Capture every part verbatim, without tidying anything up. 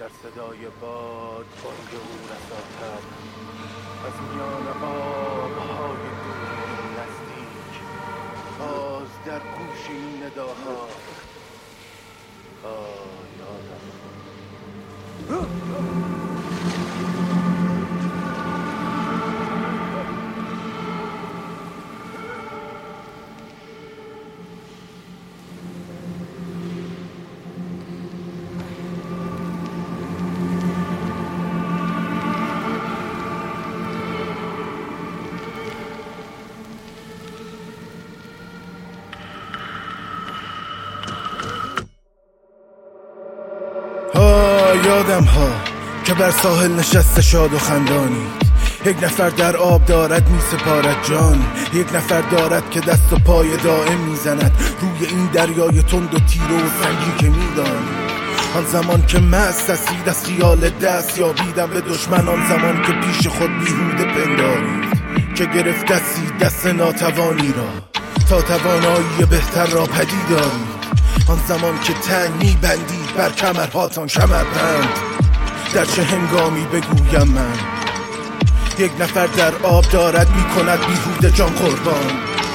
در صدای باد بانگ او رساتر، از میان آبهای دور نزدیک، باز در گوش این نداها آه یادم یادم ها که بر ساحل نشسته شاد و خندانی، یک نفر در آب دارد می سپارد جان، یک نفر دارد که دست و پای دائم می زند روی این دریای تند و تیره و سنگی که می دانی. آن زمان که مست هستید از خیال دست یابیدم به دشمن، آن زمان که پیش خود بیهوده پندارید که گرفتید دست ناتوانی را تا توانایی بهتر را پدید دارید. آن زمان که تنگ می بندید بر کمرهاتان کمربند، در چه هنگامی بگویم من یک نفر در آب دارد می کند بیهوده جان قربان.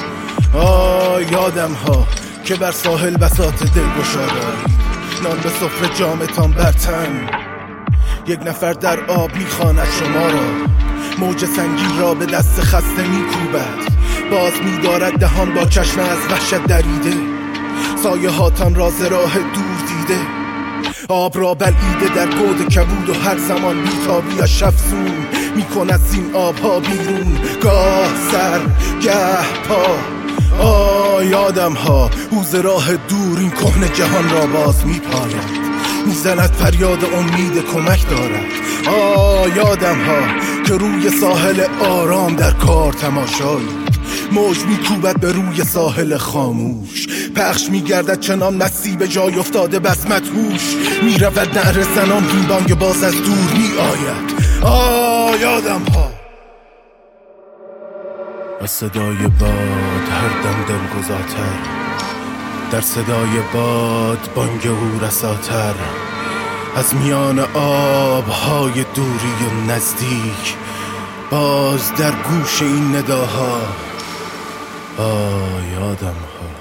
آه یادم ها که بر ساحل بساط دلگشا دارید، نان به سفره جامتان بر تن، یک نفر در آب می خواند شما را، موج سنگین را به دست خسته می کوبد، باز می دارد دهان با چشم از وحشت دریده، سایه هاتان را ز راه دور دیده، آب را بلعیده در گود کبود و هر زمان بیتابی افزون می کند زین آب ها بیرون، گاه سر گه پا. آه یادم ها او ز راه دور این کهنه جهان را باز می پاید، می زند فریاد امید کمک دارد. آه یادم ها که روی ساحل آرام در کار تماشایی، موج میکوبد به روی ساحل خاموش، پخش میگردد چنان نصیب جای افتاده بس مدهوش، میرود نعره زنان این بانگ باز از دور میآید. آه یادم ها از صدای باد هر دم دلگذاتر، در صدای باد بانگ او رساتر، از میان آبهای دوری و نزدیک، باز در گوش این نداها آه یادم ها.